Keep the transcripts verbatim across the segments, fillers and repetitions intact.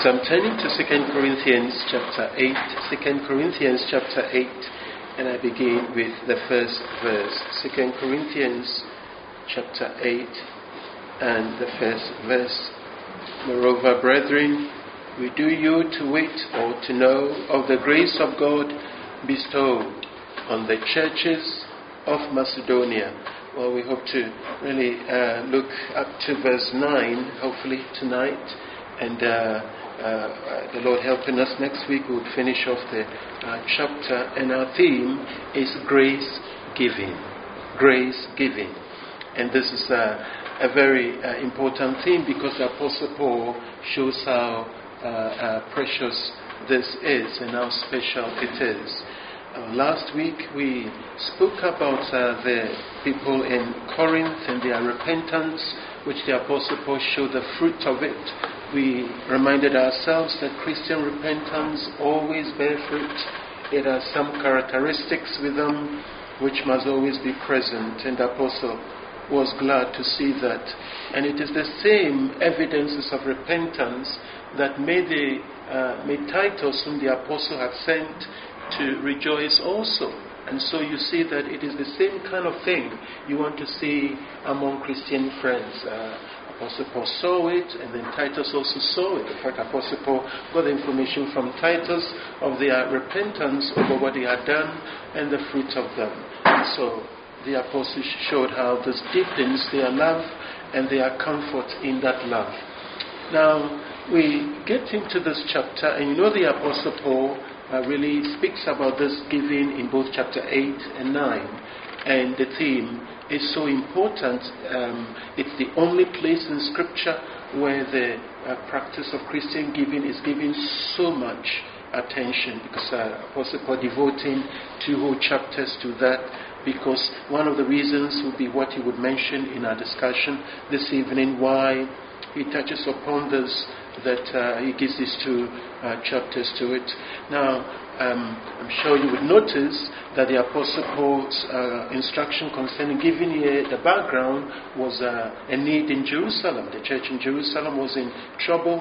So I'm turning to Second Corinthians chapter eight, Second Corinthians chapter eight, and I begin with the first verse. Second Corinthians chapter eight and the first verse. Moreover, brethren, we do you to wit or to know of the grace of God bestowed on the churches of Macedonia. Well, we hope to really uh, look up to verse nine, hopefully tonight, and uh, uh, the Lord helping us, next week we'll finish off the uh, chapter, and our theme is grace giving. Grace giving. And this is uh, a very uh, important theme because the Apostle Paul shows how uh, uh, precious this is and how special it is. Uh, last week we spoke about uh, the people in Corinth and their repentance, which the Apostle Paul showed the fruit of it. We reminded ourselves that Christian repentance always bear fruit. It has some characteristics with them which must always be present, and the Apostle was glad to see that. And it is the same evidences of repentance that made, the, uh, made Titus, whom the Apostle had sent, to rejoice also. And so you see that it is the same kind of thing you want to see among Christian friends. Uh, Apostle Paul saw it, and then Titus also saw it. In fact, Apostle Paul got the information from Titus of their repentance over what they had done and the fruit of them. And so the Apostle showed how this deepens their love and their comfort in that love. Now, we get into this chapter, and you know the Apostle Paul Uh, really speaks about this giving in both chapter eight and nine, and the theme is so important. Um, it's the only place in Scripture where the uh, practice of Christian giving is given so much attention, because uh, Apostle Paul devoting two whole chapters to that, because one of the reasons would be what he would mention in our discussion this evening, why he touches upon this, that uh, he gives these two uh, chapters to it. Now, um, I'm sure you would notice that the Apostle Paul's uh, instruction concerning giving here, the background was uh, a need in Jerusalem. The church in Jerusalem was in trouble,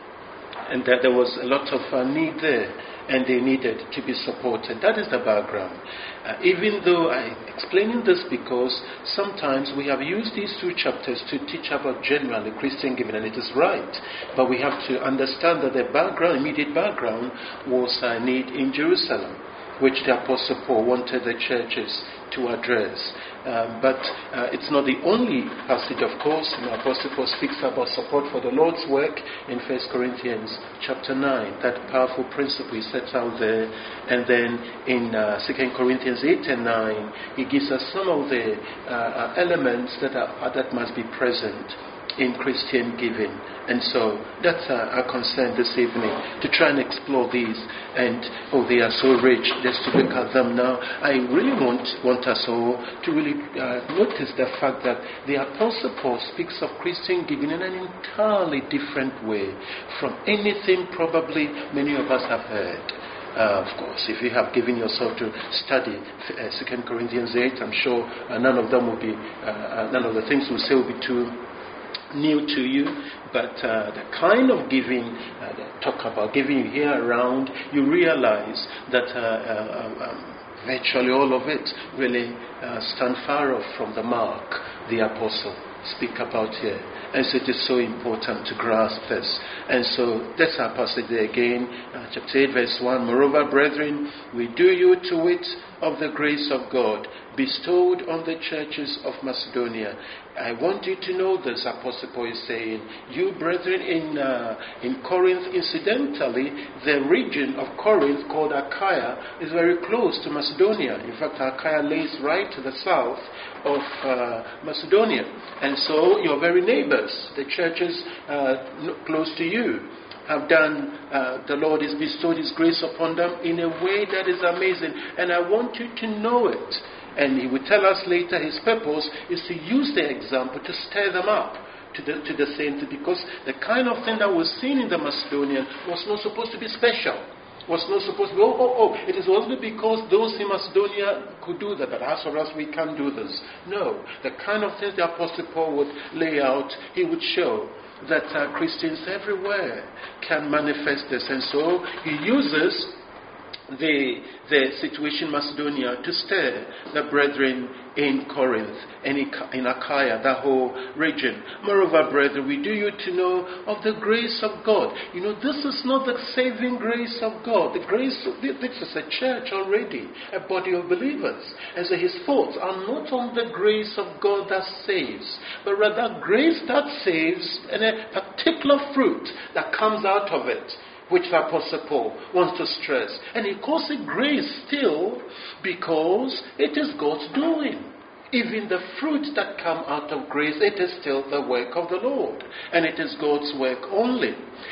and that there was a lot of uh, need there, and they needed to be supported. That is the background. Uh, even though I'm explaining this because sometimes we have used these two chapters to teach about generally Christian giving, and it is right. But we have to understand that the background, immediate background, was a need in Jerusalem, which the Apostle Paul wanted the churches to address. Um, but uh, it's not the only passage, of course. The Apostle Paul speaks about support for the Lord's work in First Corinthians chapter nine. That powerful principle he sets out there. And then in uh, Second Corinthians eight and nine, he gives us some of the uh, elements that are, that must be present in Christian giving. And so that's uh, our concern this evening, to try and explore these. And oh, they are so rich, just to look at them now. I really want want us all to really uh, notice the fact that the Apostle Paul speaks of Christian giving in an entirely different way from anything probably many of us have heard. Uh, of course, if you have given yourself to study uh, Second Corinthians eight, I'm sure uh, none of them will be, uh, uh, none of the things we'll say will be too new to you, but uh, the kind of giving, uh, that talk about giving you here around, you realize that uh, uh, um, virtually all of it really uh, stand far off from the mark the apostle speak about here. And so it is so important to grasp this. And so that's our passage there again, uh, chapter eight, verse one. Moreover, brethren, we do you to wit of the grace of God bestowed on the churches of Macedonia. I want you to know this, Apostle Paul is saying. You brethren in uh, in Corinth, incidentally, the region of Corinth called Achaia is very close to Macedonia. In fact, Achaia lays right to the south of uh, Macedonia. And so you're very neighbors. The churches uh, close to you have done, uh, the Lord has bestowed His grace upon them in a way that is amazing. And I want you to know it. And He will tell us later His purpose is to use the example to stir them up to the, to the saints, because the kind of thing that was seen in the Macedonian was not supposed to be special. was not supposed to be, oh, oh, oh, it is only because those in Macedonia could do that, but as for us, we can't do this. No, the kind of things the Apostle Paul would lay out, he would show that uh, Christians everywhere can manifest this. And so he uses the, the situation in Macedonia to stir the brethren in Corinth and in Achaia, that whole region. Moreover, brethren, we do you to know of the grace of God. You know, this is not the saving grace of God. The grace, this is a church already, a body of believers. And so his thoughts are not on the grace of God that saves, but rather grace that saves and a particular fruit that comes out of it, which the Apostle Paul wants to stress. And he calls it grace still because it is God's doing. Even the fruit that come out of grace, it is still the work of the Lord. And it is God's work only.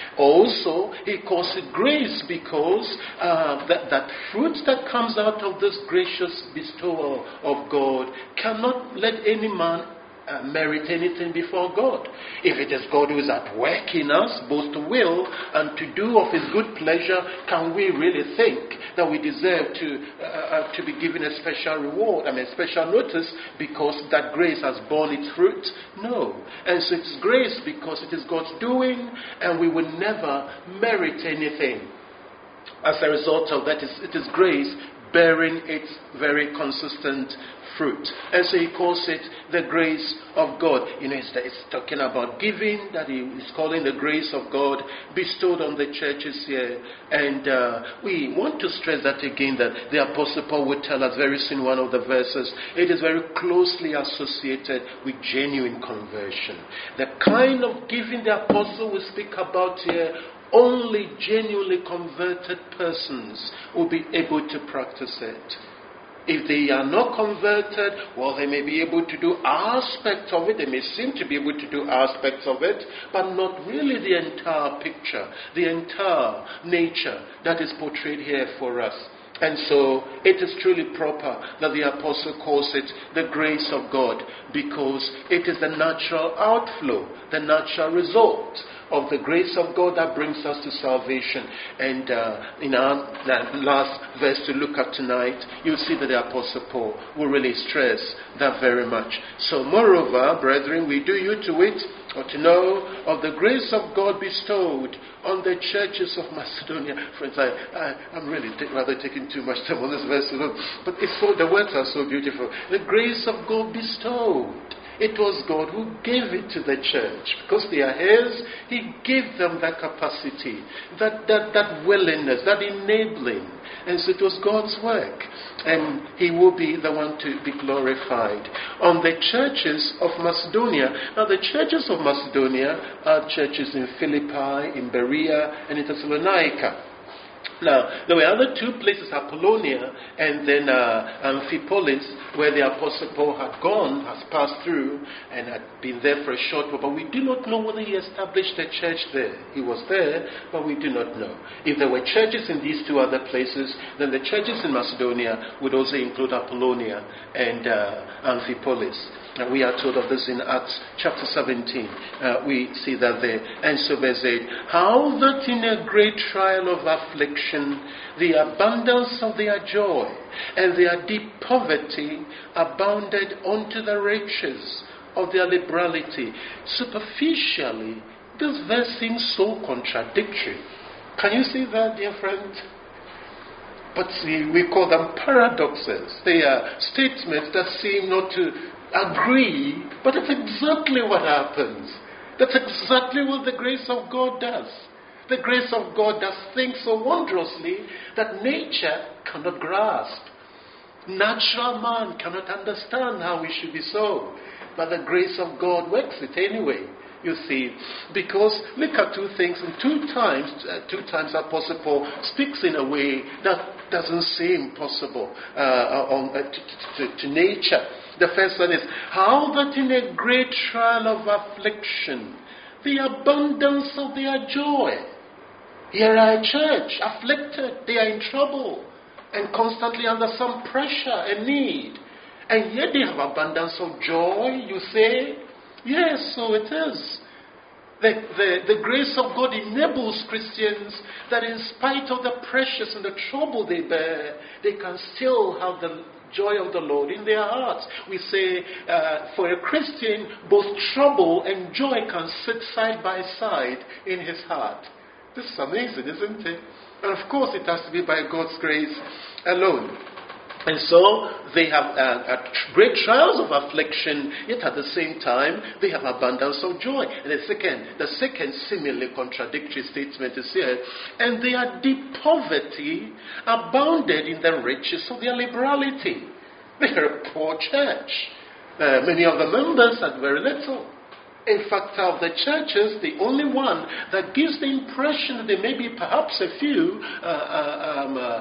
Also, he calls it grace because uh, that, that fruit that comes out of this gracious bestowal of God cannot let any man Uh, merit anything before God. If it is God who is at work in us, both to will and to do of his good pleasure, can we really think that we deserve to uh, to be given a special reward, I mean special notice, because that grace has borne its fruit? No. And so it's grace because it is God's doing, and we will never merit anything. As a result of that, it is grace bearing its very consistent fruit. And so he calls it the grace of God. You know, it's, it's talking about giving, that he is calling the grace of God bestowed on the churches here. And uh, we want to stress that again, that the Apostle Paul would tell us very soon, one of the verses, it is very closely associated with genuine conversion. The kind of giving the Apostle will speak about here, only genuinely converted persons will be able to practice it. If they are not converted, well, they may be able to do aspects of it. They may seem to be able to do aspects of it, but not really the entire picture, the entire nature that is portrayed here for us. And so it is truly proper that the Apostle calls it the grace of God, because it is the natural outflow, the natural result of the grace of God that brings us to salvation. And uh, in our last verse to look at tonight, you'll see that the Apostle Paul will really stress that very much. So moreover, brethren, we do you to wit, or to know of the grace of God bestowed on the churches of Macedonia. Friends, I, I, I'm really t- rather taking too much time on this verse, but it's so, the words are so beautiful. The grace of God bestowed. It was God who gave it to the church. Because they are his, he gave them that capacity, that, that, that willingness, that enabling. And so it was God's work. And he will be the one to be glorified. On the churches of Macedonia. Now the churches of Macedonia are churches in Philippi, in Berea, and in Thessalonica. Now, there were other two places, Apollonia and then uh, Amphipolis, where the Apostle Paul had gone, has passed through, and had been there for a short while. But we do not know whether he established a church there. He was there, but we do not know. If there were churches in these two other places, then the churches in Macedonia would also include Apollonia and uh, Amphipolis. And we are told of this in Acts chapter seventeen. Uh, we see that there. And so verse eight. How that in a great trial of affliction, the abundance of their joy and their deep poverty abounded unto the riches of their liberality. Superficially, this verse seems so contradictory. Can you see that, dear friend? But see, we call them paradoxes. They are statements that seem not to agree, but it's exactly what happens. That's exactly what the grace of God does. The grace of God does things so wondrously that nature cannot grasp. Natural man cannot understand how it should be so. But the grace of God works it anyway. You see, because look at two things, and two times, uh, two times Apostle Paul speaks in a way that doesn't seem possible uh, on, uh, to, to, to nature. The first one is, how that in a great trial of affliction, the abundance of their joy. Here are a church, afflicted, they are in trouble, and constantly under some pressure and need. And yet they have abundance of joy, you say? Yes, so it is. The, the, the grace of God enables Christians that in spite of the pressures and the trouble they bear, they can still have the joy of the Lord in their hearts. We say uh, for a Christian, both trouble and joy can sit side by side in his heart. This is amazing, isn't it? And of course it has to be by God's grace alone. And so they have uh, uh, great trials of affliction, yet at the same time they have abundance of joy. And the second, the second similarly contradictory statement is here. And their deep poverty abounded in the riches of their liberality. They are a poor church. Uh, many of the members had very little. In fact, of the churches, the only one that gives the impression that there may be perhaps a few uh, uh, um, uh,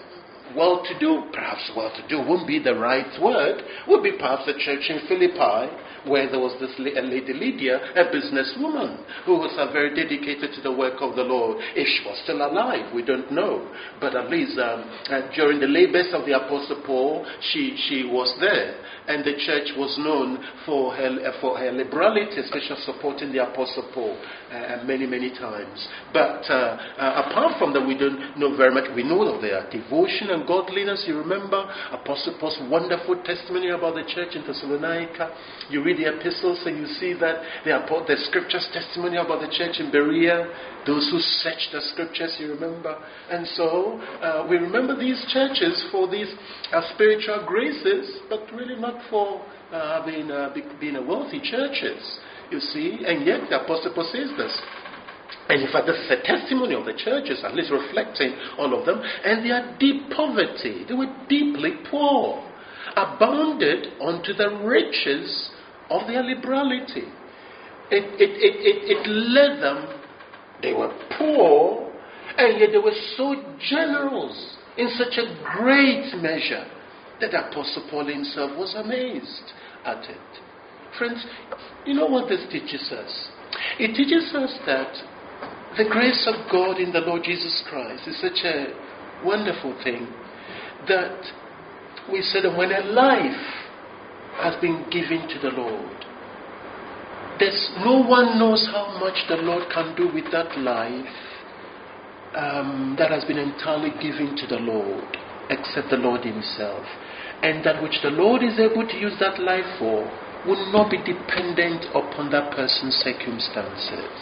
well-to-do, perhaps well-to-do wouldn't be the right word, would be perhaps the church in Philippi, where there was this lady Lydia, a businesswoman, who was uh, very dedicated to the work of the Lord. If she was still alive, we don't know. But at least um, uh, during the labors of the Apostle Paul, she, she was there. And the church was known for her, uh, for her liberality, especially supporting the Apostle Paul uh, many, many times. But uh, uh, apart from that, we don't know very much. We know of their devotion and godliness. You remember Apostle Paul's wonderful testimony about the church in Thessalonica. You read the epistles and you see that the, the scriptures testimony about the church in Berea. Those who search the scriptures, you remember. And so uh, we remember these churches for these uh, spiritual graces, but really not for uh, being, uh, being a wealthy churches, you see. And yet the Apostle Paul says this. And in fact, this is a testimony of the churches, at least reflecting all of them. And their deep poverty, they were deeply poor, abounded unto the riches of their liberality. It, it, it, it, it led them, they were poor, and yet they were so generous in such a great measure that Apostle Paul himself was amazed at it. Friends, you know what this teaches us? It teaches us that the grace of God in the Lord Jesus Christ is such a wonderful thing that we said that when a life has been given to the Lord, there's no one knows how much the Lord can do with that life um, that has been entirely given to the Lord, except the Lord himself. And that which the Lord is able to use that life for will not be dependent upon that person's circumstances.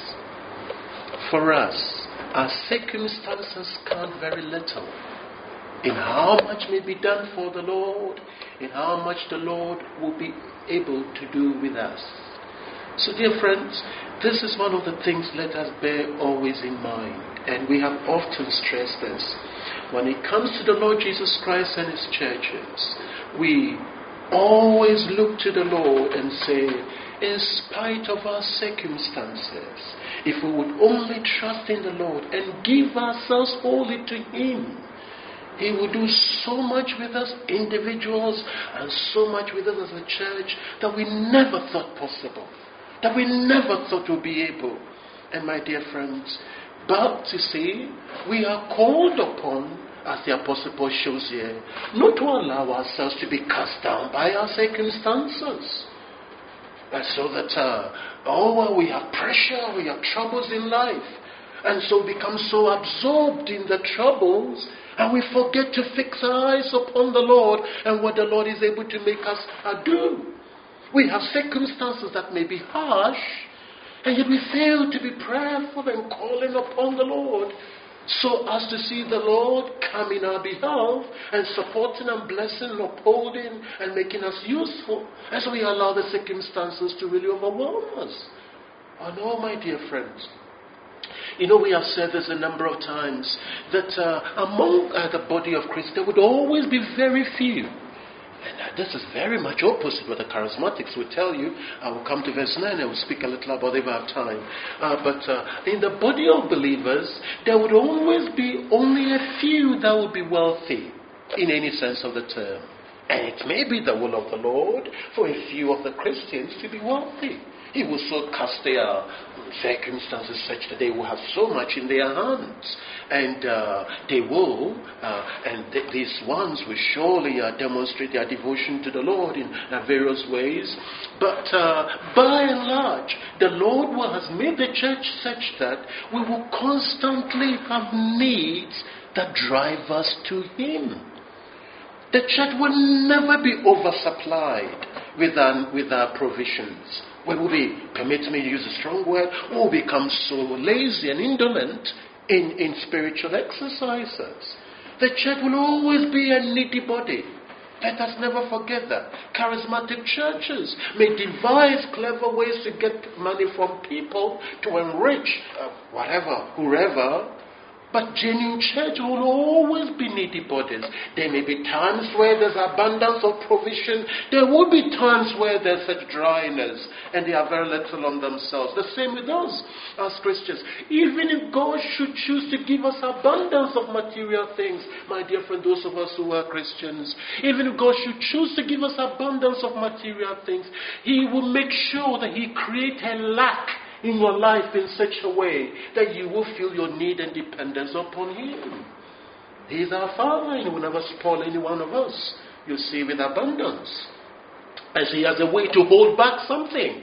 For us, our circumstances count very little in how much may be done for the Lord, in how much the Lord will be able to do with us. So dear friends, this is one of the things let us bear always in mind. And we have often stressed this. When it comes to the Lord Jesus Christ and his churches, we always look to the Lord and say, in spite of our circumstances, if we would only trust in the Lord and give ourselves wholly to him, he will do so much with us, individuals, and so much with us as a church that we never thought possible, that we never thought we'd be able. And my dear friends, but you see, we are called upon, as the Apostle Paul shows here, not to allow ourselves to be cast down by our circumstances. And so that, uh, oh, well, we have pressure, we have troubles in life. And so we become so absorbed in the troubles, and we forget to fix our eyes upon the Lord and what the Lord is able to make us uh, do. We have circumstances that may be harsh, and yet we fail to be prayerful and calling upon the Lord so as to see the Lord come in our behalf and supporting and blessing and upholding and making us useful, as we allow the circumstances to really overwhelm us. Oh no, my dear friends. You know, we have said this a number of times, that uh, among uh, the body of Christ there would always be very few. And uh, this is very much opposite what the charismatics would tell you. I will come to verse nine, I will speak a little about it if I have time. Uh, but uh, in the body of believers, there would always be only a few that would be wealthy, in any sense of the term. And it may be the will of the Lord for a few of the Christians to be wealthy. He will so cast their circumstances such that they will have so much in their hands. And uh, they will, uh, and th- these ones will surely uh, demonstrate their devotion to the Lord in uh, various ways. But uh, by and large, the Lord will has made the church such that we will constantly have needs that drive us to Him. The church will never be oversupplied with our, with our provisions. We will be, permit me to use a strong word, will become so lazy and indolent in, in spiritual exercises. The church will always be a needy body. Let us never forget that. Charismatic churches may devise clever ways to get money from people to enrich uh, whatever, whoever. But genuine church will always be needy bodies. There may be times where there's abundance of provision. There will be times where there's such dryness and they are very little on themselves. The same with us as Christians. Even if God should choose to give us abundance of material things, my dear friend, those of us who are Christians, even if God should choose to give us abundance of material things, He will make sure that He creates a lack in your life in such a way that you will feel your need and dependence upon Him. He is our Father, and He will never spoil any one of us, you see, with abundance. As He has a way to hold back something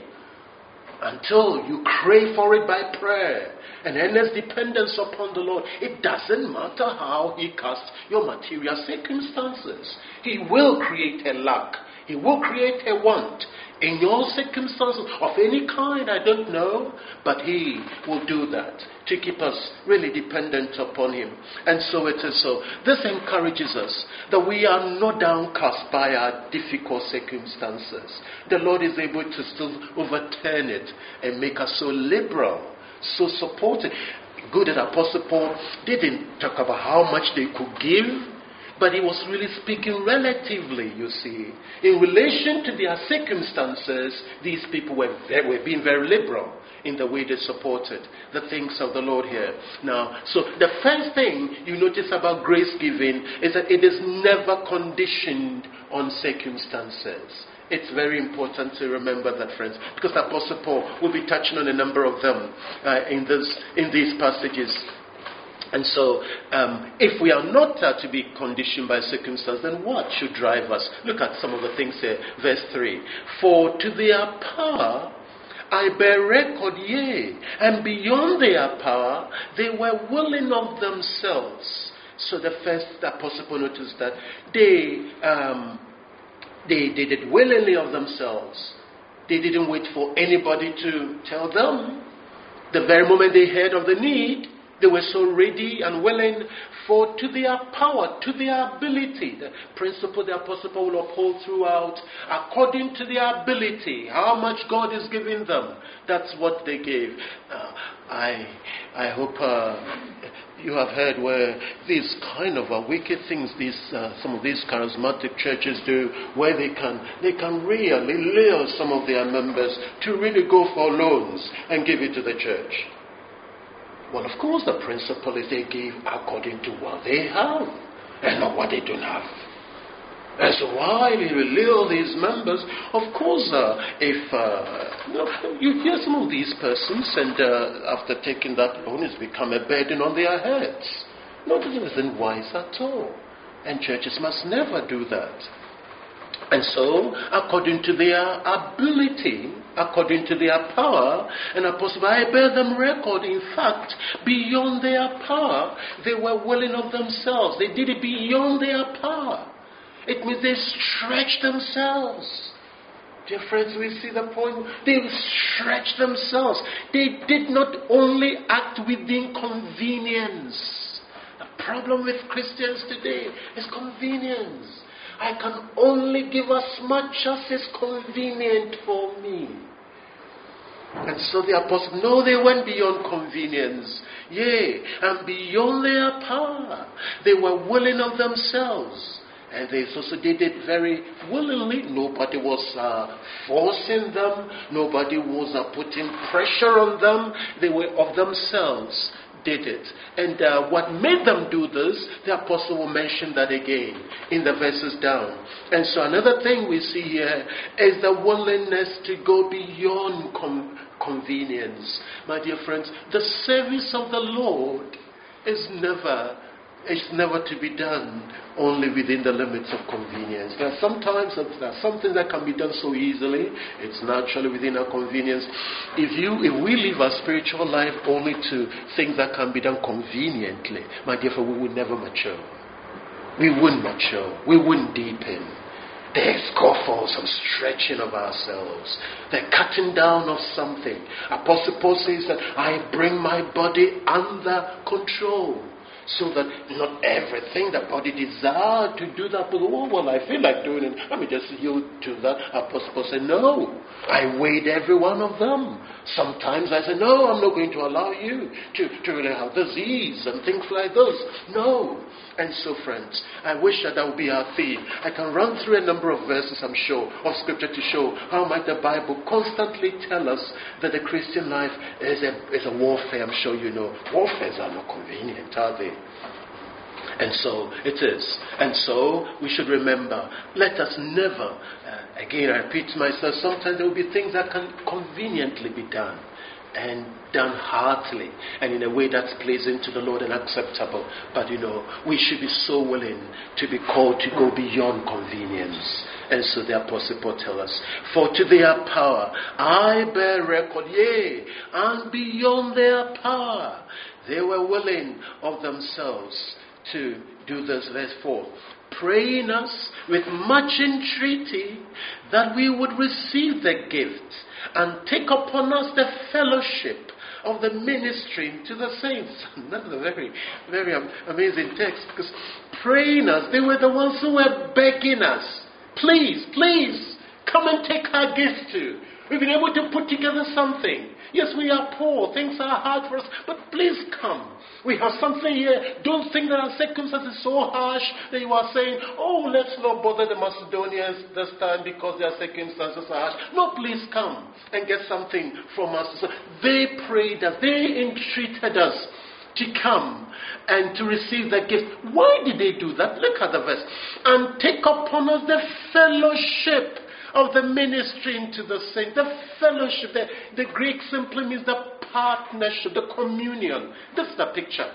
until you crave for it by prayer and earnest dependence upon the Lord. It doesn't matter how He casts your material circumstances. He will create a lack. He will create a want in your circumstances of any kind, I don't know, but He will do that to keep us really dependent upon Him. And so it is so. This encourages us that we are not downcast by our difficult circumstances. The Lord is able to still overturn it and make us so liberal, so supportive. Good that Apostle Paul didn't talk about how much they could give, but he was really speaking relatively, you see. In relation to their circumstances, these people were, very, were being very liberal in the way they supported the things of the Lord here. Now, so the first thing you notice about grace giving is that it is never conditioned on circumstances. It's very important to remember that, friends, because the Apostle Paul will be touching on a number of them uh, in, this, in these passages. And so, um, if we are not uh, to be conditioned by circumstance, then what should drive us? Look at some of the things here. Verse three. For to their power I bear record, yea, and beyond their power they were willing of themselves. So the first Apostle Paul noticed that they, um, they, they did willingly of themselves. They didn't wait for anybody to tell them. The very moment they heard of the need, they were so ready and willing, for to their power, to their ability. The principle the Apostle Paul will uphold throughout, according to their ability, how much God is giving them. That's what they gave. Uh, I I hope uh, you have heard where these kind of uh, wicked things, these uh, some of these charismatic churches do, where they can they can really lure some of their members to really go for loans and give it to the church. Well, of course, the principle is they give according to what they have and not what they don't have. And so while you lure these members, of course, uh, if uh, you, know, you hear some of these persons and uh, after taking that loan, it's become a burden on their heads. No, this isn't wise at all. And churches must never do that. And so, according to their ability, according to their power, and Apostle, I bear them record, in fact, beyond their power, they were willing of themselves. They did it beyond their power. It means they stretched themselves. Dear friends, we see the point. They stretched themselves. They did not only act within convenience. The problem with Christians today is convenience. I can only give as much as is convenient for me. And so the apostles, no, they went beyond convenience. Yea, and beyond their power. They were willing of themselves. And they also did it very willingly. Nobody was uh, forcing them. Nobody was uh, putting pressure on them. They were of themselves did it. And uh, what made them do this, the apostle will mention that again in the verses down. And so another thing we see here is the willingness to go beyond com- convenience. My dear friends, the service of the Lord is never It's never to be done only within the limits of convenience. There are sometimes there are some things that can be done so easily. It's naturally within our convenience. If you, if we live our spiritual life only to things that can be done conveniently, my dear friend, we would never mature. We wouldn't mature. We wouldn't deepen. There's call for some stretching of ourselves. The cutting down of something. Apostle Paul says that I bring my body under control. So that not everything the body desires to do that, but oh, well, I feel like doing it. Let me just yield to that. Apostle Paul said, no, I weighed every one of them. Sometimes I said, no, I'm not going to allow you to, to really have disease and things like those. No. And so, friends, I wish that that would be our theme. I can run through a number of verses, I'm sure, of Scripture to show how might the Bible constantly tell us that the Christian life is a, is a warfare. I'm sure you know. Warfares are not convenient, are they? And so it is. And so we should remember, let us never, uh, again I repeat to myself, sometimes there will be things that can conveniently be done. And done heartily and in a way that's pleasing to the Lord and acceptable. But you know, we should be so willing to be called to go beyond convenience. And so the Apostle Paul tells us, for to their power I bear record, yea, and beyond their power they were willing of themselves to do this. Verse four, praying us with much entreaty that we would receive the gift and take upon us the fellowship of the ministry to the saints. That's a very, very amazing text, because praying us, they were the ones who were begging us, please, please, come and take our gift too. We've been able to put together something. Yes, we are poor. Things are hard for us. But please come. We have something here. Don't think that our circumstances are so harsh that you are saying, oh, let's not bother the Macedonians this time because their circumstances are harsh. No, please come and get something from us. So they prayed us. They entreated us to come and to receive the gift. Why did they do that? Look at the verse. And take upon us the fellowship of the ministry into the saints. The fellowship, the, the Greek simply means the partnership, the communion. That's the picture.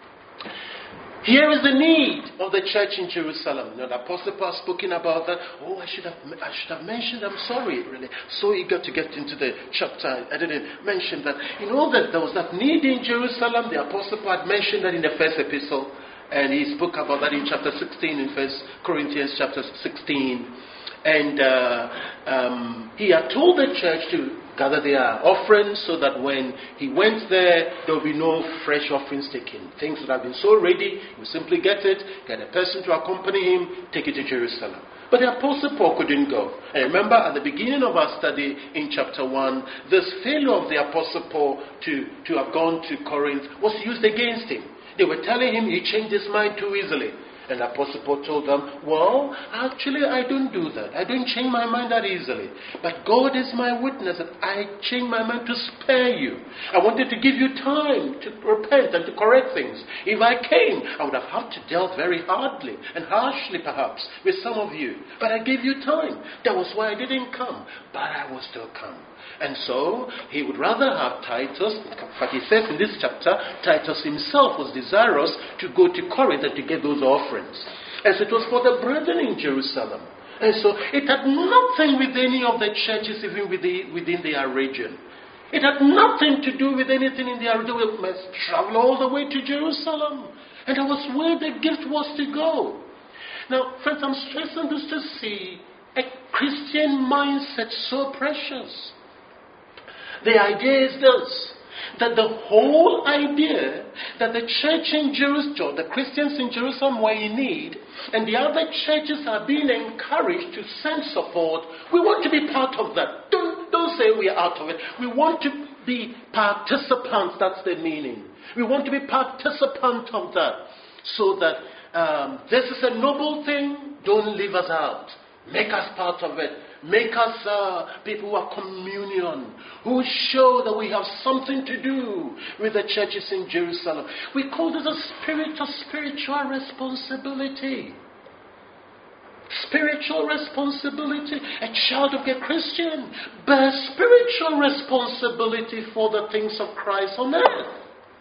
Here is the need of the church in Jerusalem. You know, the Apostle Paul spoken about that. Oh, I should have I should have mentioned, I'm sorry, really. So eager to get into the chapter. I didn't mention that. You know that there was that need in Jerusalem. The Apostle Paul had mentioned that in the first epistle. And he spoke about that in chapter sixteen, in First Corinthians chapter sixteen. And uh, um, he had told the church to gather their offerings so that when he went there, there would be no fresh offerings taken. Things that have been so ready, you simply get it, get a person to accompany him, take it to Jerusalem. But the Apostle Paul couldn't go. And remember, at the beginning of our study in chapter one, this failure of the Apostle Paul to, to have gone to Corinth was used against him. They were telling him he changed his mind too easily. And the Apostle Paul told them, well, actually I don't do that. I don't change my mind that easily. But God is my witness that I changed my mind to spare you. I wanted to give you time to repent and to correct things. If I came, I would have had to deal very hardly and harshly perhaps with some of you. But I gave you time. That was why I didn't come. But I will still come. And so, he would rather have Titus, but he says in this chapter, Titus himself was desirous to go to Corinth and to get those offerings. And so it was for the brethren in Jerusalem. And so it had nothing with any of the churches even within, within their region. It had nothing to do with anything in their region. We must travel all the way to Jerusalem. And that was where the gift was to go. Now, friends, I'm stressing this to see a Christian mindset so precious. The idea is this, that the whole idea that the church in Jerusalem, the Christians in Jerusalem were in need, and the other churches are being encouraged to send support, we want to be part of that. Don't, don't say we are out of it. We want to be participants, that's the meaning. We want to be participants of that, so that um, this is a noble thing, don't leave us out. Make us part of it. Make us uh, people who are communion, who show that we have something to do with the churches in Jerusalem. We call this a spirit of spiritual responsibility. Spiritual responsibility. A child of a Christian bears spiritual responsibility for the things of Christ on earth.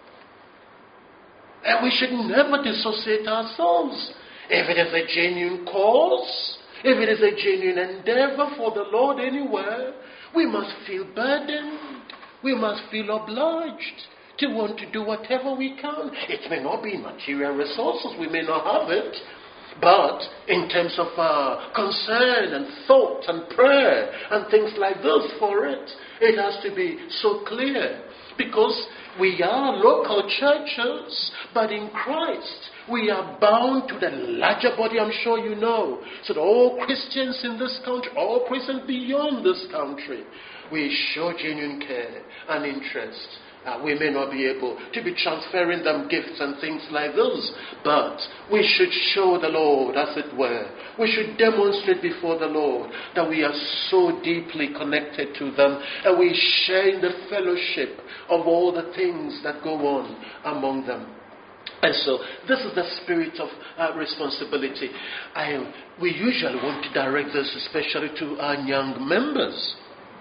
And we should never dissociate ourselves. If it is a genuine cause, if it is a genuine endeavor for the Lord anywhere, we must feel burdened. We must feel obliged to want to do whatever we can. It may not be material resources, we may not have it. But in terms of uh, concern and thought and prayer and things like this for it, it has to be so clear. Because we are local churches, but in Christ we are bound to the larger body, I'm sure you know. So that all Christians in this country, all Christians beyond this country, we show genuine care and interest. Uh, we may not be able to be transferring them gifts and things like those, but we should show the Lord, as it were. We should demonstrate before the Lord that we are so deeply connected to them, and we share in the fellowship of all the things that go on among them. And so, this is the spirit of uh, responsibility. I, we usually want to direct this especially to our young members.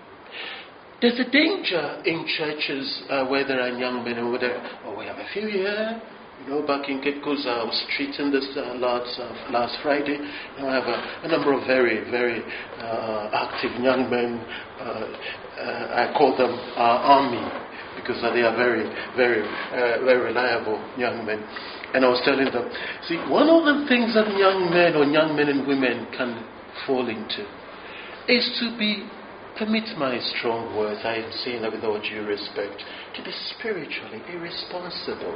There's a danger in churches uh, where there are young men and whether, oh, we have a few here. You know, back in Cape Coast, I was treating this uh, last, uh, last Friday. And I have a, a number of very, very uh, active young men. Uh, uh, I call them our army because they are very, very, uh, very reliable young men. And I was telling them, see, one of the things that young men or young men and women can fall into is to be, permit my strong words, I am saying that with all due respect, to be spiritually irresponsible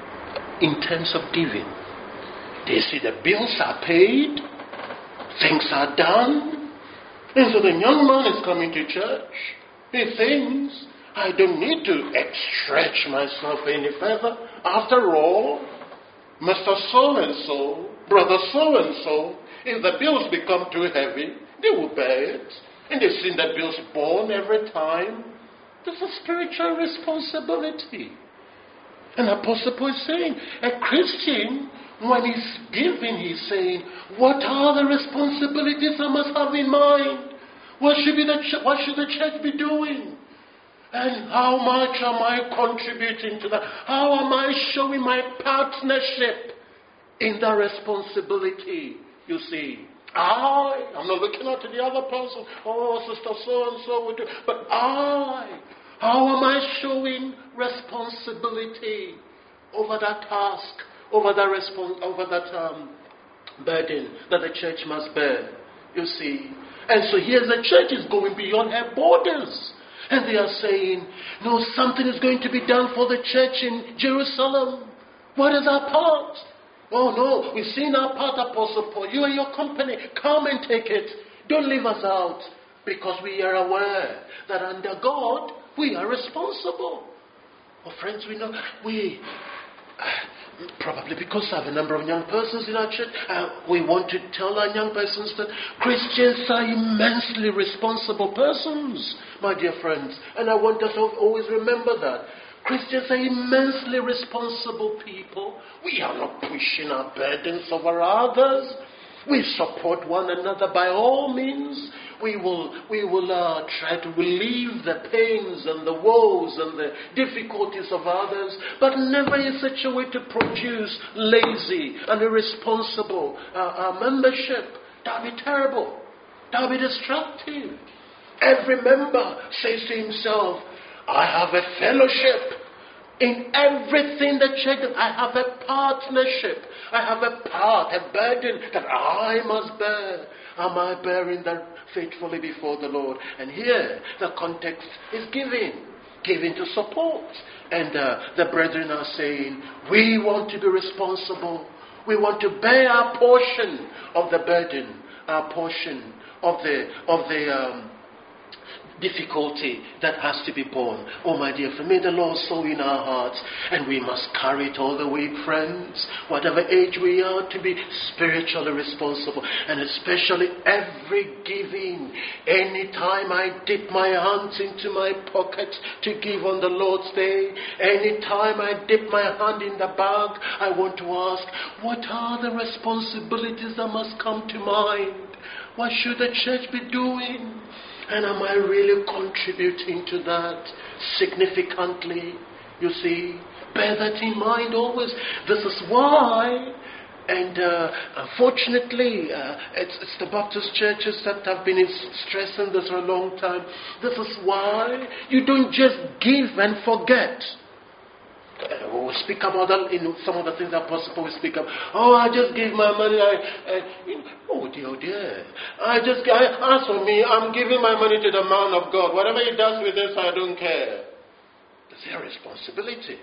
in terms of giving. They see the bills are paid, things are done, and so the young man is coming to church. He thinks, I don't need to stretch myself any further. After all, Mister So-and-so, Brother So-and-so, if the bills become too heavy, they will bear it. And they've seen the bills borne every time. There's a spiritual responsibility. And Apostle Paul is saying, a Christian, when he's giving, he's saying, what are the responsibilities I must have in mind? What should, be the ch- what should the church be doing? And how much am I contributing to that? How am I showing my partnership in the responsibility, you see? I, I'm not looking at the other person, oh, sister so-and-so would do, but I, how am I showing responsibility over that task, over that, respons- over that um, burden that the church must bear, you see? And so here the church is going beyond her borders. And they are saying, no, something is going to be done for the church in Jerusalem. What is our part? Oh no, we've seen our part, Apostle Paul. You and your company, come and take it. Don't leave us out. Because we are aware that under God, we are responsible. Oh friends, we know, we, uh, probably because I have a number of young persons in our church, uh, we want to tell our young persons that Christians are immensely responsible persons, my dear friends. And I want us to always remember that. Christians are immensely responsible people. We are not pushing our burdens over others. We support one another by all means. We will, we will uh, try to relieve the pains and the woes and the difficulties of others, but never in such a way to produce lazy and irresponsible uh, uh, membership. That would be terrible. That would be destructive. Every member says to himself, I have a fellowship. In everything the church, I have a partnership. I have a part, a burden that I must bear. Am I bearing that faithfully before the Lord? And here, the context is giving. Giving to support. And uh, the brethren are saying, we want to be responsible. We want to bear our portion of the burden. Our portion of the, of the, um, difficulty that has to be borne. Oh, my dear friend, may the Lord sow in our hearts, and we must carry it all the way, friends, whatever age we are, to be spiritually responsible, and especially every giving. Anytime I dip my hands into my pocket to give on the Lord's Day, anytime I dip my hand in the bag, I want to ask, what are the responsibilities that must come to mind? What should the church be doing? And am I really contributing to that significantly? You see, bear that in mind always. This is why, and uh, unfortunately, uh, it's, it's the Baptist churches that have been stressing this for a long time. This is why you don't just give and forget. Uh, we'll speak about that in some of the things that possible. We speak of, oh, I just give my money. I, I, oh dear, oh dear. I just, I, as for me, I'm giving my money to the man of God. Whatever he does with this, I don't care. That's their responsibility.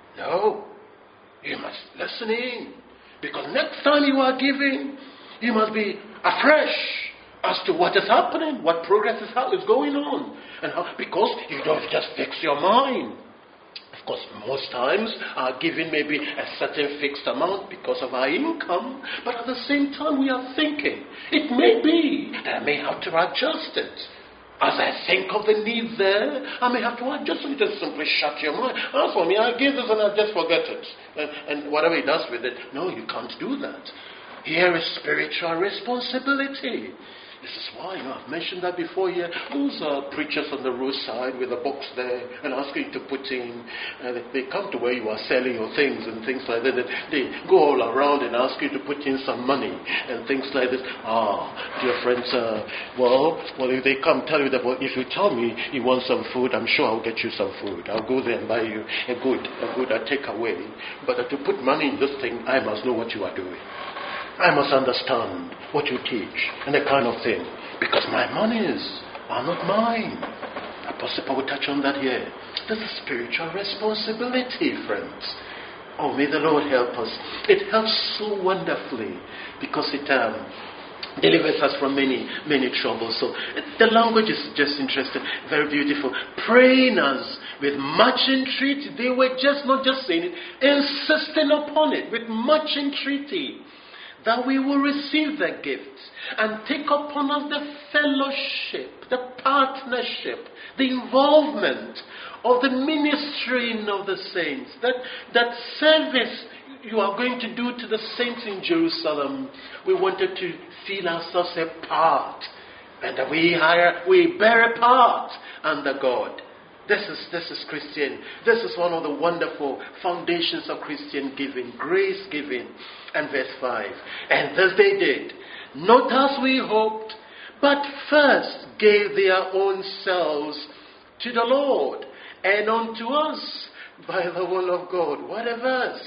No, you must listen in, because next time you are giving, you must be afresh as to what is happening, what progress is, how is going on, and how, because you don't just fix your mind. Of course, most times our giving may be a certain fixed amount because of our income, but at the same time we are thinking, it may be that I may have to adjust it. As I think of the needs there, I may have to adjust it. Just simply shut your mind. As for me, I give this and I just forget it. And, and whatever he does with it, no, you can't do that. Here is spiritual responsibility. This is why, you know, I've mentioned that before here. Those uh, preachers on the roadside with a box there and asking you to put in. Uh, they come to where you are selling your things and things like that. They go all around and ask you to put in some money and things like this. Ah, dear friends, uh, well, well, if they come tell you that, well, if you tell me you want some food, I'm sure I'll get you some food. I'll go there and buy you a good, a good a takeaway. But uh, to put money in this thing, I must know what you are doing. I must understand what you teach and that kind of thing, because my monies are not mine. Apostle will touch on that here. This is spiritual responsibility, friends. Oh, may the Lord help us. It helps so wonderfully because it um, delivers us from many, many troubles. So it, the language is just interesting, very beautiful. Praying us with much entreaty. They were just not just saying it, insisting upon it with much entreaty, that we will receive the gifts and take upon us the fellowship, the partnership, the involvement of the ministering of the saints. That, that service you are going to do to the saints in Jerusalem, we wanted to feel ourselves a part, and that we, hire, we bear a part under God. This is, this is Christian. This is one of the wonderful foundations of Christian giving, grace giving. And verse five. And this they did, not as we hoped, but first gave their own selves to the Lord and unto us by the will of God. What a verse.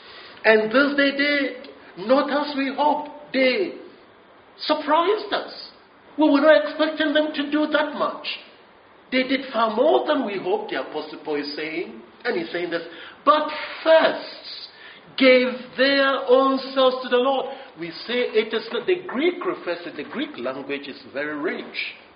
And this they did, not as we hoped. They surprised us. We were not expecting them to do that much. They did far more than we hoped, the Apostle Paul is saying. And he's saying this. But first gave their own selves to the Lord. We say it is not, the Greek refers to, the Greek language is very rich.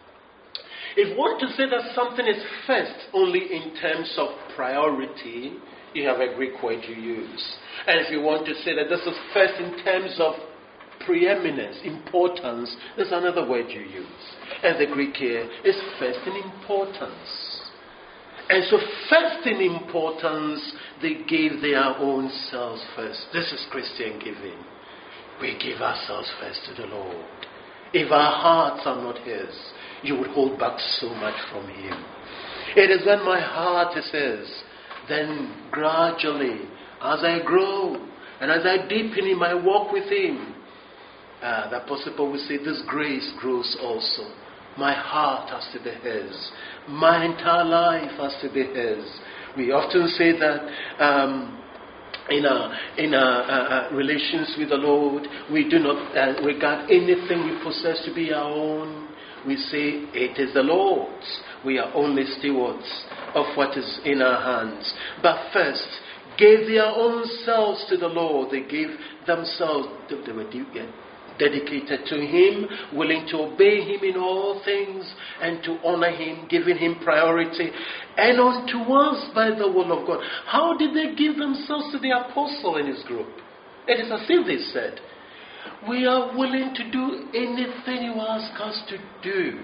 If you want to say that something is first only in terms of priority, you have a Greek word you use. And if you want to say that this is first in terms of preeminence, importance, there's another word you use. And the Greek here is first in importance. And so first in importance, they gave their own selves first. This is Christian giving. We give ourselves first to the Lord. If our hearts are not His, you would hold back so much from Him. It is when my heart is His, then gradually, as I grow, and as I deepen in my walk with Him, uh, the Apostle Paul will say, this grace grows also. My heart has to be His. My entire life has to be His. We often say that um, in our, in our uh, uh, relations with the Lord, we do not uh, regard anything we possess to be our own. We say it is the Lord's. We are only stewards of what is in our hands. But first, gave their own selves to the Lord. They gave themselves. They were dedicated to Him, willing to obey Him in all things, and to honor Him, giving Him priority, and unto us by the will of God. How did they give themselves to the apostle and his group? It is as if they said, we are willing to do anything you ask us to do,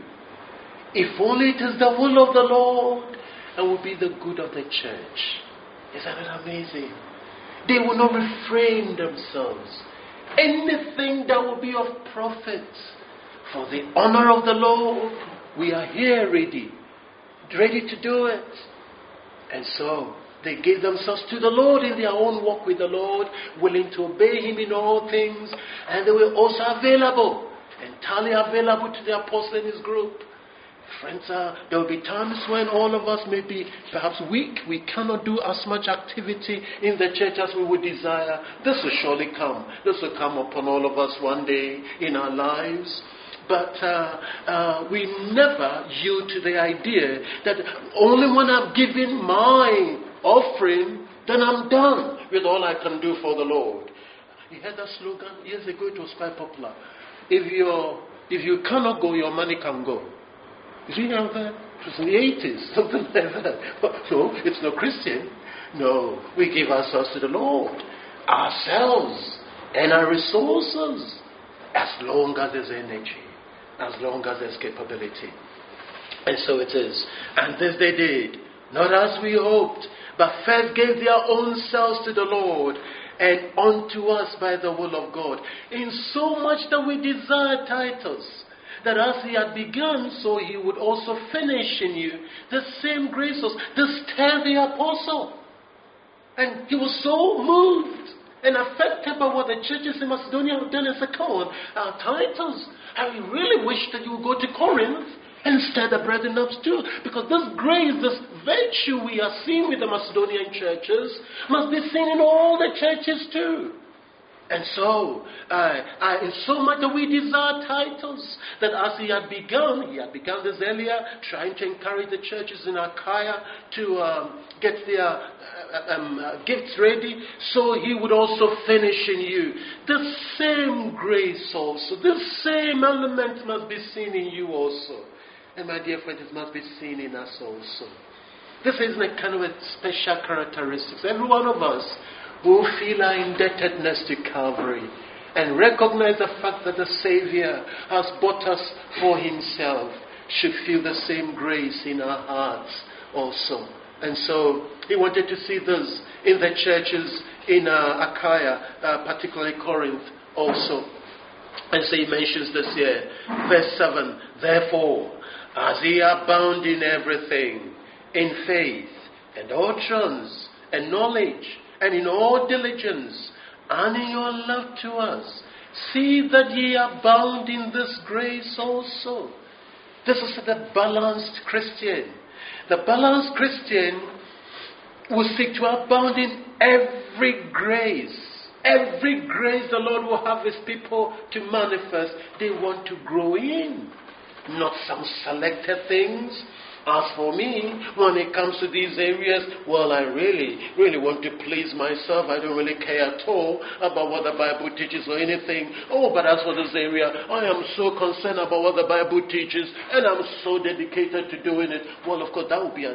if only it is the will of the Lord and will be the good of the church. Isn't it amazing? They will not refrain themselves. Anything that will be of profit for the honor of the Lord, we are here ready, ready to do it. And so they gave themselves to the Lord in their own walk with the Lord, willing to obey Him in all things, and they were also available, entirely available to the apostle and his group. Friends, uh, there will be times when all of us may be perhaps weak. We cannot do as much activity in the church as we would desire. This will surely come. This will come upon all of us one day in our lives. But uh, uh, we never yield to the idea that only when I've given my offering, then I'm done with all I can do for the Lord. You heard that slogan? Years ago it was quite popular. If, you're, if you cannot go, your money can go. Did you hear that? It was in the eighties, something like that. But no, it's not Christian. No, we give ourselves to the Lord, ourselves and our resources, as long as there's energy, as long as there's capability. And so it is. And this they did, not as we hoped, but first gave their own selves to the Lord, and unto us by the will of God, in so much that we desire Titus, that as he had begun, so he would also finish in you the same graces. This tell the apostle. And he was so moved and affected by what the churches in Macedonia have done and said, come on, uh, Titus, I really wish that you would go to Corinth and stir the brethren up too. Because this grace, this virtue we are seeing with the Macedonian churches must be seen in all the churches too. And so, uh, uh, in so much that we desire Titus, that as he had begun, he had begun this earlier, trying to encourage the churches in Achaia to um, get their uh, um, uh, gifts ready, so he would also finish in you. The same grace also, the same element must be seen in you also. And my dear friends, it must be seen in us also. This is a kind of a special characteristic. Every one of us will feel our indebtedness to Calvary and recognize the fact that the Savior has bought us for Himself, should feel the same grace in our hearts also. And so he wanted to see this in the churches in uh, Achaia, uh, particularly Corinth also. And so he mentions this here, verse seven, therefore, as ye are bound in everything, in faith and utterance and knowledge, and in all diligence, and in your love to us, see that ye are bound in this grace also. This is the balanced Christian. The balanced Christian will seek to abound in every grace. Every grace the Lord will have His people to manifest, they want to grow in. Not some selected things. As for me, when it comes to these areas, well, I really, really want to please myself. I don't really care at all about what the Bible teaches or anything. Oh, but as for this area, I am so concerned about what the Bible teaches, and I'm so dedicated to doing it. Well, of course, that would be a,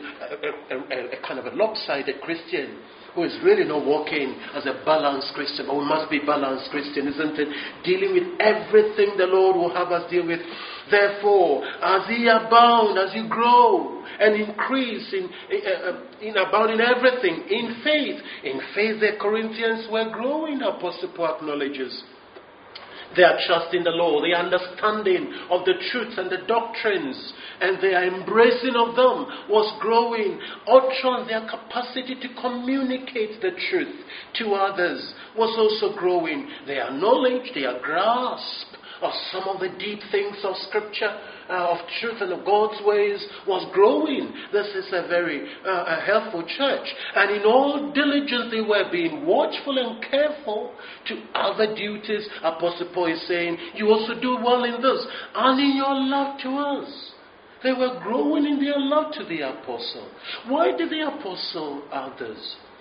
a, a, a kind of a lopsided Christian who is really not walking as a balanced Christian. But we must be balanced Christian, isn't it? Dealing with everything the Lord will have us deal with. Therefore, as ye abound, as you grow and increase in, uh, in abounding everything, in faith. In faith, the Corinthians were growing, Apostle Paul acknowledges. Their trust in the Lord, their understanding of the truths and the doctrines, and their embracing of them was growing. Utterance, their capacity to communicate the truth to others was also growing. Their knowledge, their grasp of some of the deep things of Scripture, uh, of truth and of God's ways was growing. This is a very uh, a helpful church. And in all diligence they were being watchful and careful to other duties. Apostle Paul is saying, you also do well in this, and in your love to us. They were growing in their love to the apostle. Why did the apostle others?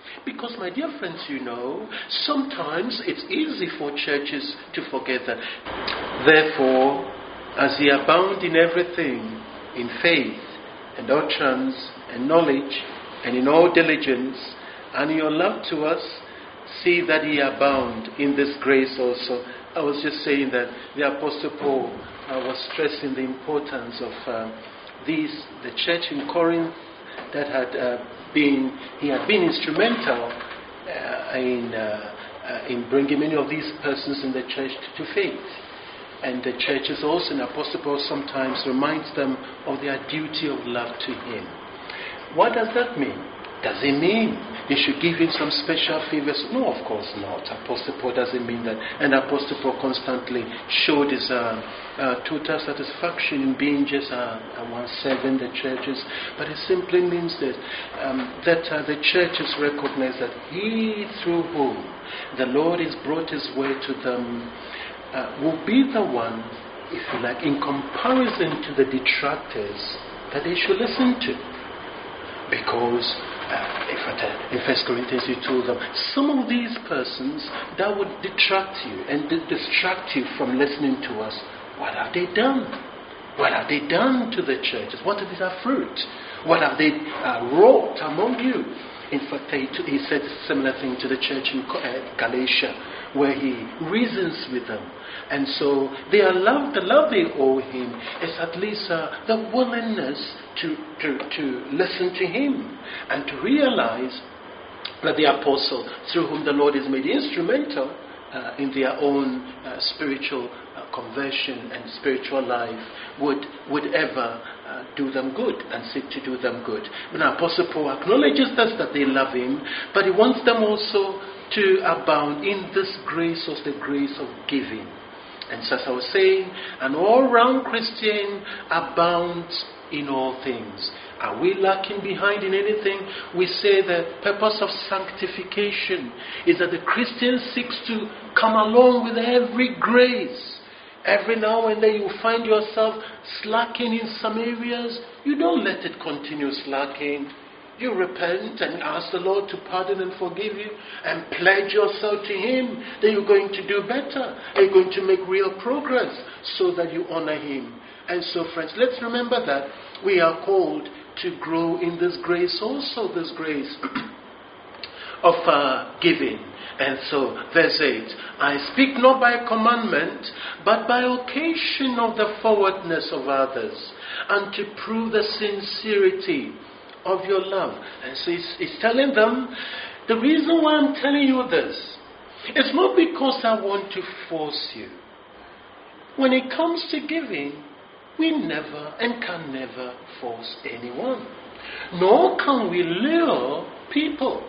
Because, my dear friends, you know, sometimes it's easy for churches to forget that. Therefore, as ye abound in everything, in faith, and utterance, and knowledge, and in all diligence, and in your love to us, see that ye abound in this grace also. I was just saying that the Apostle Paul uh, was stressing the importance of uh, these, the church in Corinth that had uh, been, he had been instrumental uh, in, uh, uh, in bringing many of these persons in the church to, to faith. And the churches also, and the Apostle Paul sometimes reminds them of their duty of love to him. What does that mean? Does it mean you should give him some special favors? No, of course not. Apostle Paul doesn't mean that. And Apostle Paul constantly showed his uh, uh, total satisfaction in being just uh, one serving the churches. But it simply means that, um, that uh, the churches recognize that he through whom the Lord has brought his word to them uh, will be the one, if you like, in comparison to the detractors that they should listen to. Because uh, if at, in First Corinthians you told them, some of these persons that would detract you and d- distract you from listening to us, what have they done? What have they done to the churches? What is their fruit? What have they uh, wrought among you? In fact, he, he said a similar thing to the church in uh, Galatia, where he reasons with them. And so their love, the love they owe him is at least uh, the willingness to, to, to listen to him and to realize that the apostle, through whom the Lord is made instrumental uh, in their own uh, spiritual uh, conversion and spiritual life, would, would ever uh, do them good and seek to do them good. When Apostle Paul acknowledges this, that they love him, but he wants them also to abound in this grace of the grace of giving. And so as I was saying, an all-round Christian abounds in all things. Are we lacking behind in anything? We say the purpose of sanctification is that the Christian seeks to come along with every grace. Every now and then you find yourself slacking in some areas. You don't let it continue slacking. You repent and ask the Lord to pardon and forgive you and pledge yourself to him that you're going to do better. And you're going to make real progress so that you honor him. And so, friends, let's remember that we are called to grow in this grace also, this grace of uh, giving. And so, verse eight, I speak not by commandment, but by occasion of the forwardness of others, and to prove the sincerity of your love. And so he's, he's telling them, the reason why I'm telling you this, it's not because I want to force you. When it comes to giving, we never and can never force anyone. Nor can we lure people.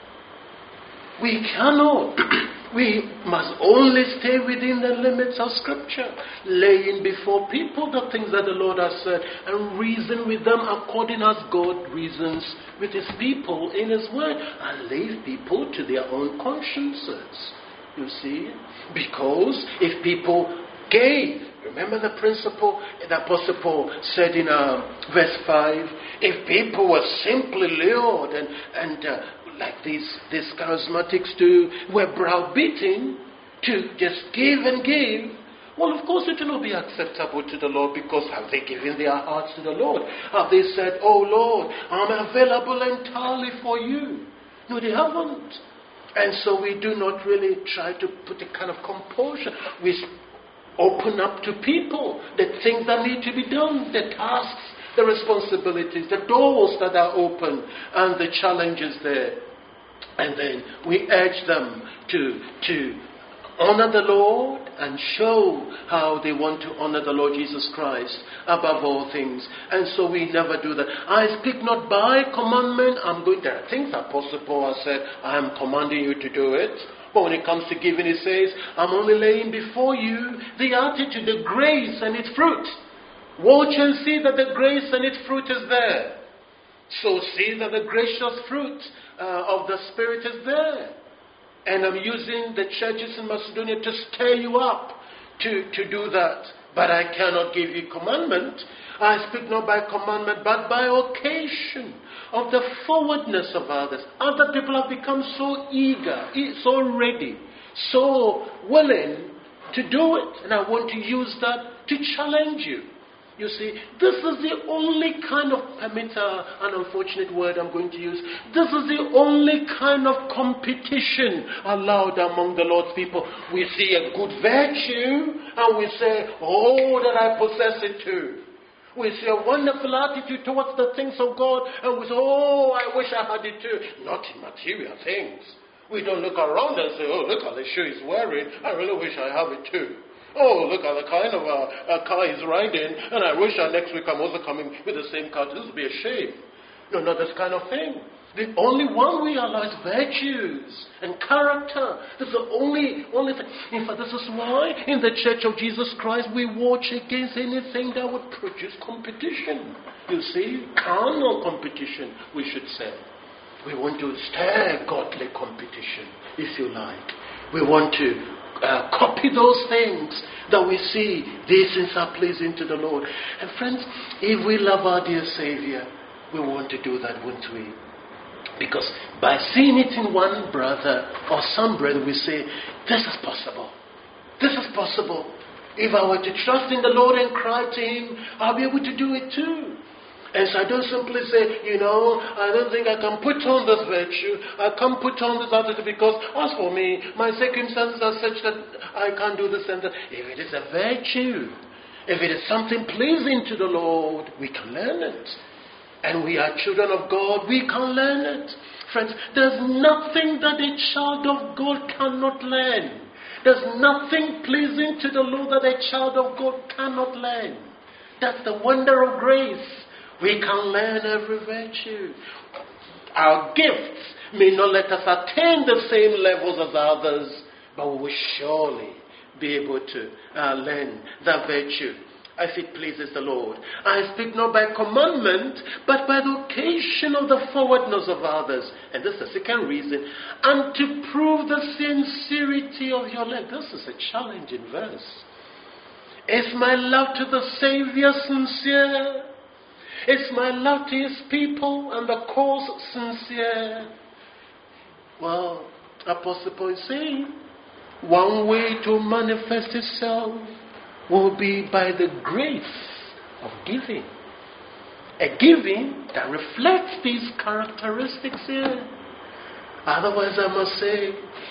We cannot. We must only stay within the limits of Scripture, laying before people the things that the Lord has said, and reason with them according as God reasons with his people in his word, and leave people to their own consciences. You see? Because if people gave, remember the principle the Apostle Paul said in uh, verse five, if people were simply lured and, and uh, like these, these charismatics do, were browbeaten to just give and give, well, of course it will not be acceptable to the Lord, because have they given their hearts to the Lord? Have they said, oh Lord, I'm available entirely for you? No, they haven't. And so we do not really try to put a kind of composure. We open up to people the things that need to be done, the tasks, the responsibilities, the doors that are open, and the challenges there. And then we urge them to, to honor the Lord and show how they want to honor the Lord Jesus Christ above all things. And so we never do that. I speak not by commandment. I'm going, there are things Apostle Paul has said, I am commanding you to do it. But when it comes to giving, he says, I'm only laying before you the attitude, the grace and its fruit. Watch and see that the grace and its fruit is there. So see that the gracious fruit uh, of the Spirit is there. And I'm using the churches in Macedonia to stir you up to, to do that. But I cannot give you commandment. I speak not by commandment, but by occasion of the forwardness of others. Other people have become so eager, so ready, so willing to do it. And I want to use that to challenge you. You see, this is the only kind of, permit uh, an unfortunate word I'm going to use, this is the only kind of competition allowed among the Lord's people. We see a good virtue and we say, oh, that I possess it too. We see a wonderful attitude towards the things of God and we say, oh, I wish I had it too. Not in material things. We don't look around and say, oh, look at the shoe he's wearing. I really wish I have it too. Oh, look at the kind of uh, a car he's riding, and I wish that next week I'm also coming with the same car. This would be a shame. No, not this kind of thing. The only one we allow is virtues and character. This is the only, only thing. In fact, this is why in the Church of Jesus Christ we watch against anything that would produce competition. You see, carnal competition, we should say. We want to stir godly competition, if you like. We want to Uh, copy those things that we see. These things are pleasing to the Lord. And friends, if we love our dear Savior, we want to do that, won't we? Because by seeing it in one brother or some brother, we say, this is possible. This is possible. If I were to trust in the Lord and cry to Him, I'll be able to do it too. And so I don't simply say, you know, I don't think I can put on this virtue. I can't put on this attitude because, as for me, my circumstances are such that I can't do this and that. If it is a virtue, if it is something pleasing to the Lord, we can learn it. And we are children of God, we can learn it. Friends, there's nothing that a child of God cannot learn. There's nothing pleasing to the Lord that a child of God cannot learn. That's the wonder of grace. We can learn every virtue. Our gifts may not let us attain the same levels as others, but we will surely be able to uh, learn that virtue if it pleases the Lord. I speak not by commandment, but by the occasion of the forwardness of others. And this is the second reason. And to prove the sincerity of your love. This is a challenging verse. Is my love to the Savior sincere? Is my love to His people and the cause sincere? Well, Apostle Paul is saying, one way to manifest itself will be by the grace of giving. A giving that reflects these characteristics here. Otherwise I must say,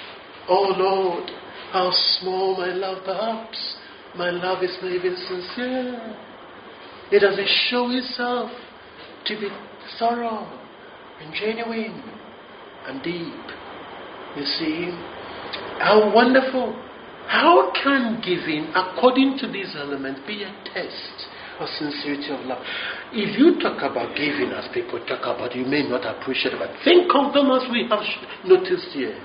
oh Lord, how small my love perhaps. My love is not even sincere. It doesn't show itself to be thorough and genuine and deep. You see, how wonderful. How can giving, according to these elements, be a test of sincerity of love? If you talk about giving as people talk about, you may not appreciate it, but think of them as we have noticed here.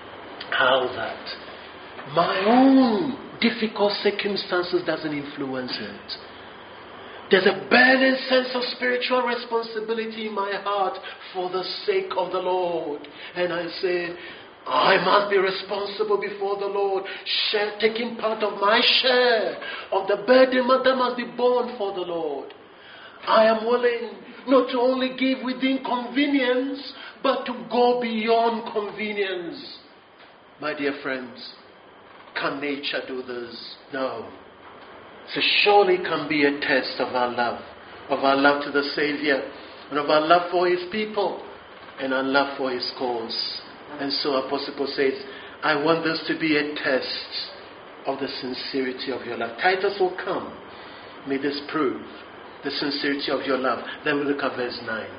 How that my own difficult circumstances doesn't influence it. There's a burning sense of spiritual responsibility in my heart for the sake of the Lord. And I say, I must be responsible before the Lord, share, taking part of my share of the burden that must be borne for the Lord. I am willing not to only give within convenience, but to go beyond convenience. My dear friends, can nature do this? No. So surely can be a test of our love, of our love to the Savior, and of our love for His people, and our love for His cause. And so Apostle Paul says, I want this to be a test of the sincerity of your love. Titus will come. May this prove the sincerity of your love. Then we look at verse nine.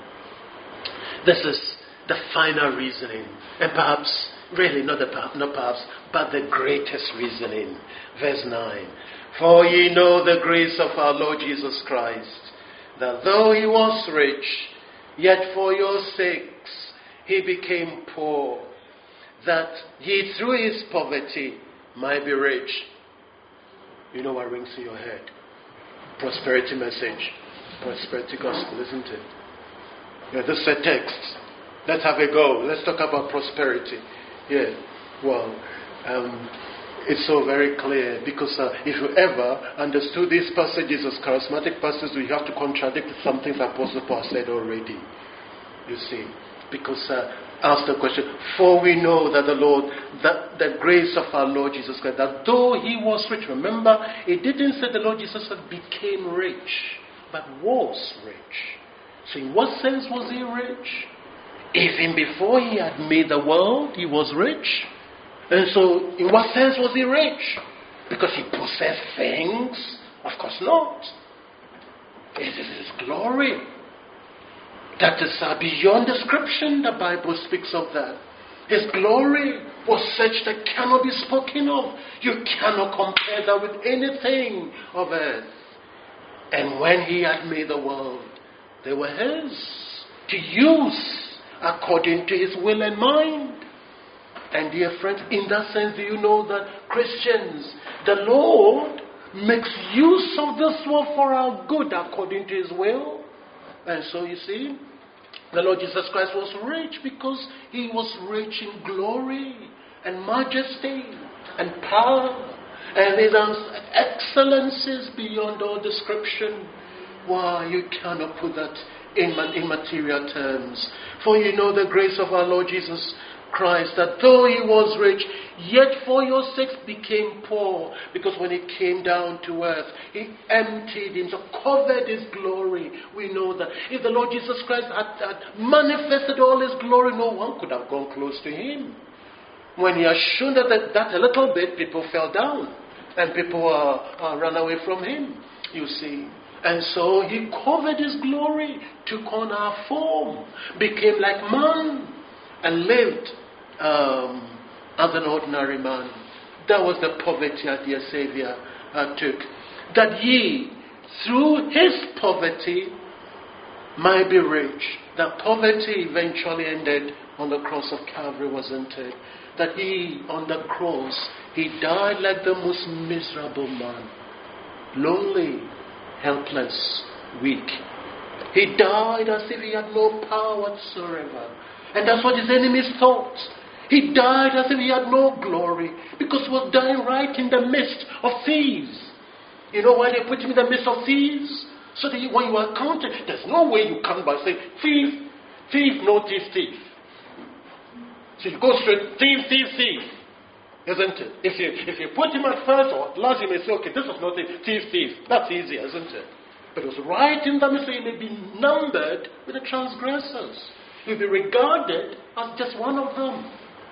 This is the final reasoning, and perhaps, really not, the, not perhaps, but the greatest reasoning. Verse nine. For ye know the grace of our Lord Jesus Christ, that though He was rich, yet for your sakes He became poor, that ye through His poverty might be rich. You know what rings in your head? Prosperity message. Prosperity gospel, isn't it? Yeah, this is a text. Let's have a go. Let's talk about prosperity. Yeah, well, um, It's so very clear, because uh, if you ever understood these passages as charismatic passages, you have to contradict some things Apostle Paul said already. You see, because uh, ask the question, for we know that the Lord, that the grace of our Lord Jesus Christ, that though he was rich, remember, it didn't say the Lord Jesus Christ became rich, but was rich. So in what sense was he rich? Even before he had made the world, he was rich. And so, in what sense was he rich? Because he possessed things? Of course not. It is his glory. That is uh, beyond description. The Bible speaks of that. His glory was such that cannot be spoken of. You cannot compare that with anything of earth. And when he had made the world, they were his to use according to his will and mind. And dear friends, in that sense, do you know that Christians, the Lord makes use of this world for our good according to his will? And so you see, the Lord Jesus Christ was rich because he was rich in glory and majesty and power and his excellencies beyond all description. Why, you cannot put that in, in material terms. For you know the grace of our Lord Jesus Christ, that though he was rich, yet for your sakes became poor. Because when he came down to earth, he emptied himself, covered his glory. We know that if the Lord Jesus Christ had, had manifested all his glory, no one could have gone close to him. When he has shown that, that, that a little bit, people fell down and people uh, uh, ran away from him, you see. And so he covered his glory, took on our form, became like man, and lived um, as an ordinary man. That was the poverty our dear Savior uh, took. That ye, through his poverty, might be rich. That poverty eventually ended on the cross of Calvary, wasn't it? That he, on the cross, he died like the most miserable man. Lonely, helpless, weak. He died as if he had no power whatsoever. And that's what his enemies thought. He died as if he had no glory, because he was dying right in the midst of thieves. You know why they put him in the midst of thieves? So that when you are counted, there's no way you come by saying, thief, thief, no thief, thief. So you go straight, thief, thief, thief. Isn't it? If you, if you put him at first, or at last you may say, okay, this is not thief, thief, thief. That's easy, isn't it? But it was right in the midst, so he may be numbered with the transgressors. He'll be regarded as just one of them.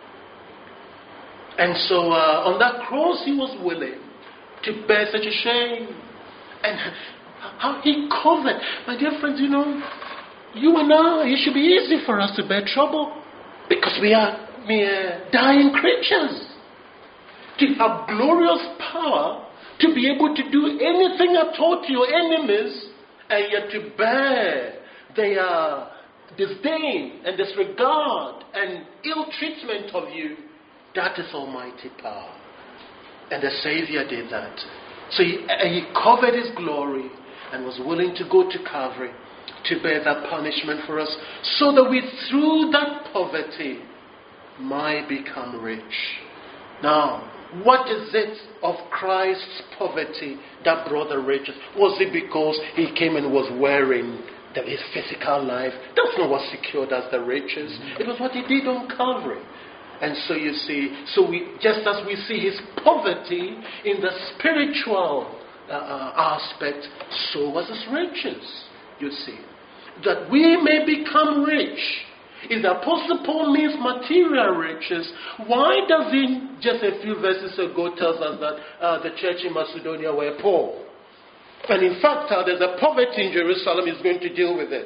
And so uh, on that cross he was willing to bear such a shame. And how he covered. My dear friends, you know, you and I, it should be easy for us to bear trouble. Because we are mere dying creatures. To have glorious power, to be able to do anything at all to your enemies, and yet to bear their disdain and disregard and ill treatment of you, that is almighty power. And the Savior did that. So he, he covered his glory and was willing to go to Calvary to bear that punishment for us, so that we through that poverty might become rich. Now, what is it of Christ's poverty that brought the riches? Was it because he came and was wearing the, his physical life? That's not what secured us the riches. It was what he did on Calvary. And so you see, so we just as we see his poverty in the spiritual uh, uh, aspect, so was his riches. You see, that we may become rich. If the Apostle Paul means material riches, why does he, just a few verses ago, tells us that uh, the church in Macedonia were poor? And in fact, uh, there's a poverty in Jerusalem, he's going to deal with it.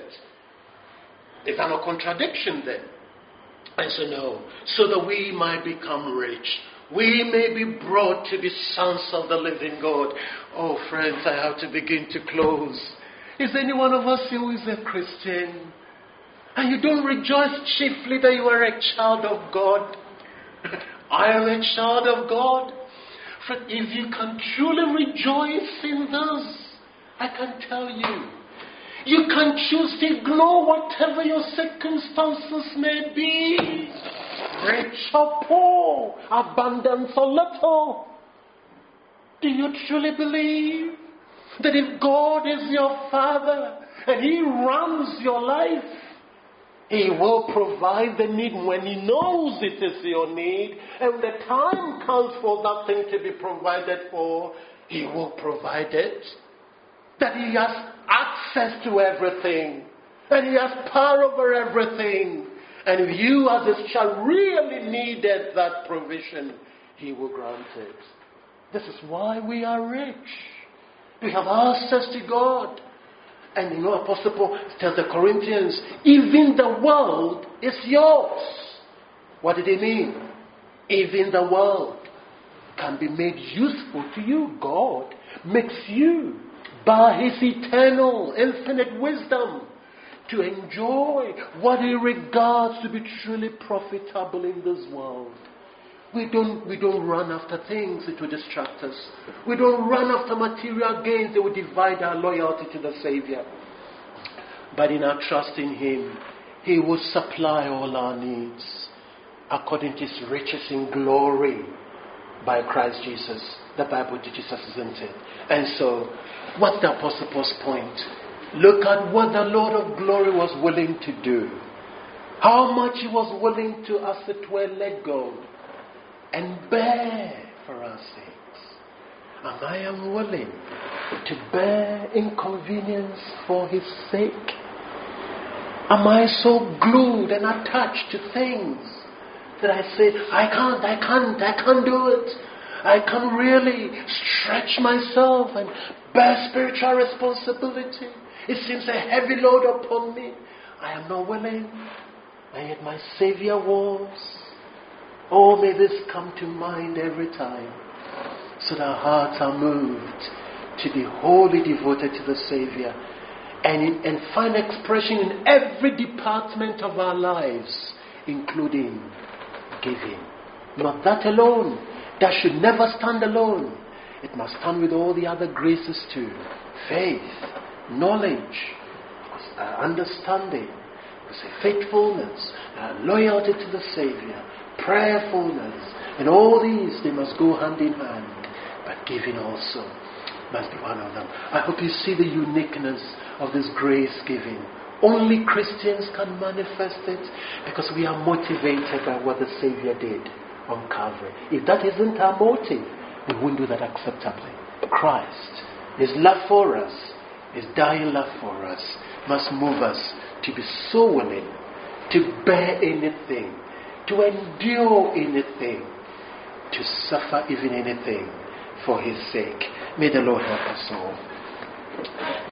Is there no contradiction there? And so no, so that we might become rich. We may be brought to be sons of the living God. Oh friends, I have to begin to close. Is any one of us who is a Christian? And you don't rejoice chiefly that you are a child of God? I am a child of God. Friend, if you can truly rejoice in this, I can tell you, you can choose to ignore whatever your circumstances may be. Rich or poor, abundance or little, Do you truly believe that if God is your Father and He runs your life, He will provide the need when He knows it is your need, and when the time comes for that thing to be provided for, He will provide it? That He has access to everything, and He has power over everything. And if you as His child really needed that provision, He will grant it. This is why we are rich. We have access to God. And you know, Apostle Paul tells the Corinthians, even the world is yours. What did he mean? Even the world can be made useful to you. God makes you, by His eternal, infinite wisdom, to enjoy what He regards to be truly profitable in this world. We don't, we don't run after things that will distract us. We don't run after material gains that will divide our loyalty to the Savior. But in our trust in Him, He will supply all our needs according to His riches in glory by Christ Jesus. The Bible teaches us, isn't it? And so, what's the Apostle Paul's point? Look at what the Lord of glory was willing to do. How much He was willing to, as it were, let go and bear for our sakes. And I am willing to bear inconvenience for His sake. Am I so glued and attached to things that I say, I can't, I can't, I can't do it. I can't really stretch myself and bear spiritual responsibility. It seems a heavy load upon me. I am not willing. And yet my Savior was. Oh, may this come to mind every time, so that our hearts are moved to be wholly devoted to the Savior, and, in, and find expression in every department of our lives, including giving. Not that alone. That should never stand alone. It must stand with all the other graces too. Faith, knowledge, uh, understanding, faithfulness, uh, loyalty to the Savior, prayerfulness, and all these, they must go hand in hand. But giving also must be one of them. I hope you see the uniqueness of this grace giving. Only Christians can manifest it because we are motivated by what the Savior did on Calvary. If that isn't our motive, we won't do that acceptably. Christ, His love for us, His dying love for us, must move us to be so willing to bear anything, to endure anything, to suffer even anything for His sake. May the Lord help us all.